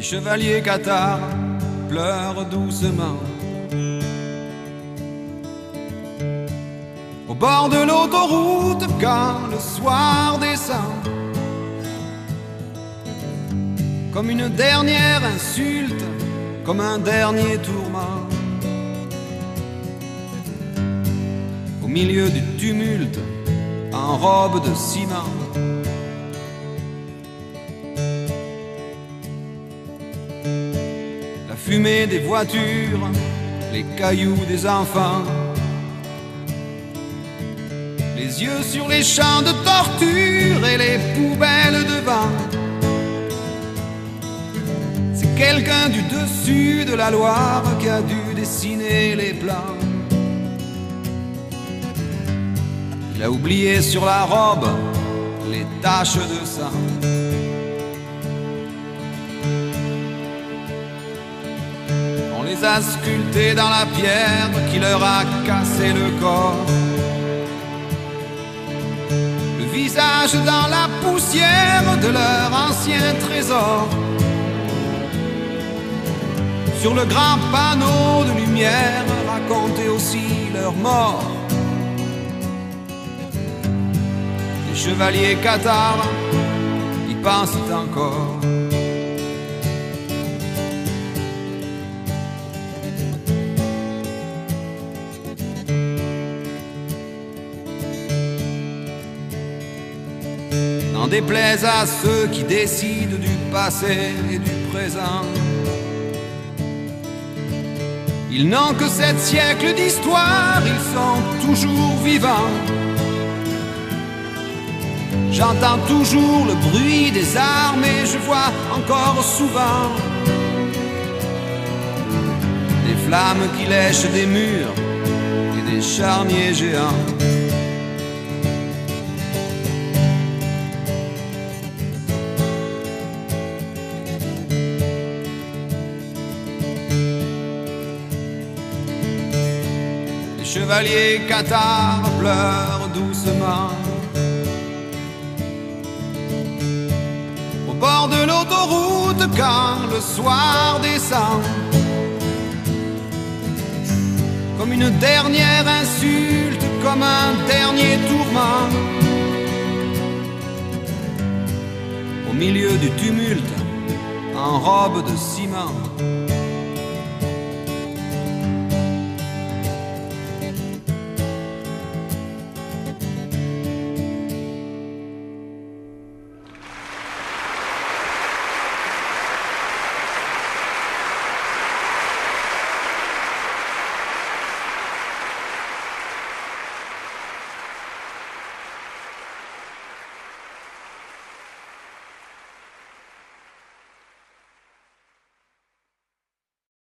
Les chevaliers cathares pleurent doucement. Au bord de l'autoroute, quand le soir descend, comme une dernière insulte, comme un dernier tourment. Au milieu du tumulte, en robe de ciment, la fumée des voitures, les cailloux des enfants, les yeux sur les champs de torture et les poubelles devant. C'est quelqu'un du dessus de la Loire qui a dû dessiner les plans. Il a oublié sur la robe les taches de sang. On les a sculptés dans la pierre qui leur a cassé le corps. Le visage dans la poussière de leur ancien trésor. Sur le grand panneau de lumière, raconter aussi leur mort. Les chevaliers cathares y pensent encore. N'en déplaise à ceux qui décident du passé et du présent. Ils n'ont que 7 siècles d'histoire, ils sont toujours vivants. J'entends toujours le bruit des armes et je vois encore souvent des flammes qui lèchent des murs et des charniers géants. Les chevaliers cathares pleurent doucement. Au bord de l'autoroute quand le soir descend, comme une dernière insulte, comme un dernier tourment. Au milieu du tumulte, en robe de ciment,